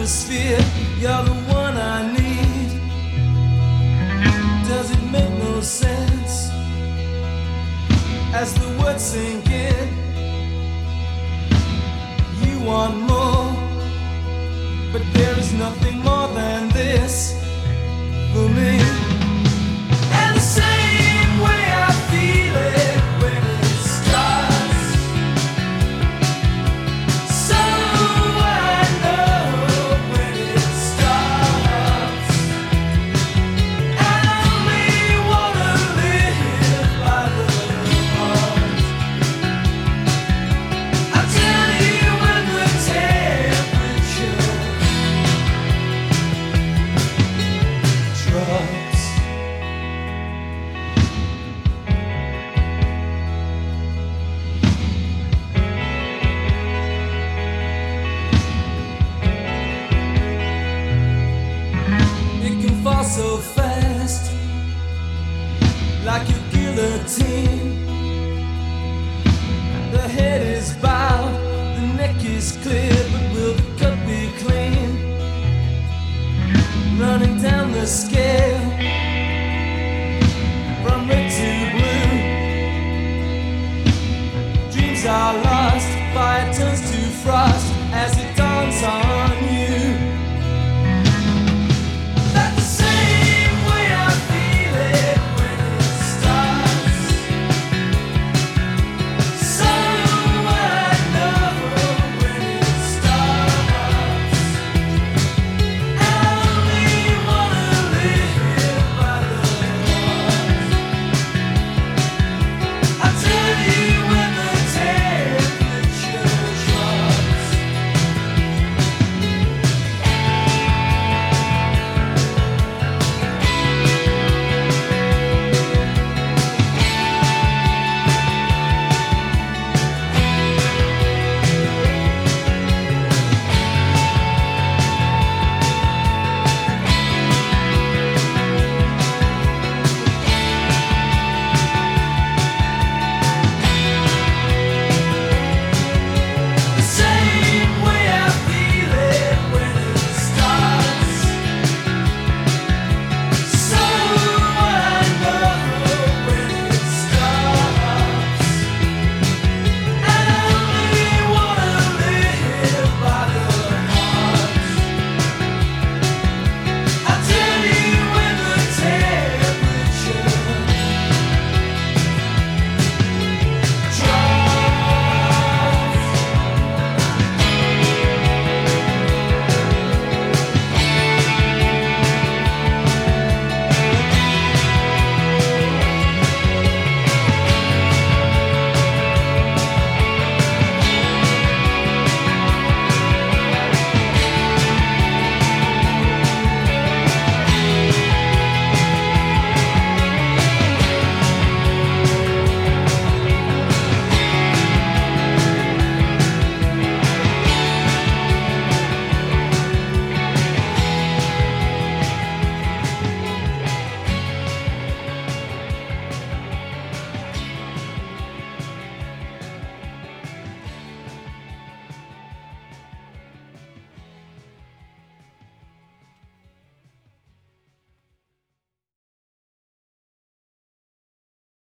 atmosphere. You're the one I need. Does it make no sense as the words sink in? You want more, but there is nothing more than this for me. And the same way I feel it when it starts, so I know when it stops. I only wanna live by the heart. I'll tell you when the temperature drops. It can fall so fast, like a guillotine. The head is bowed, the neck is clear, but will the cut be clean? Running down the scale.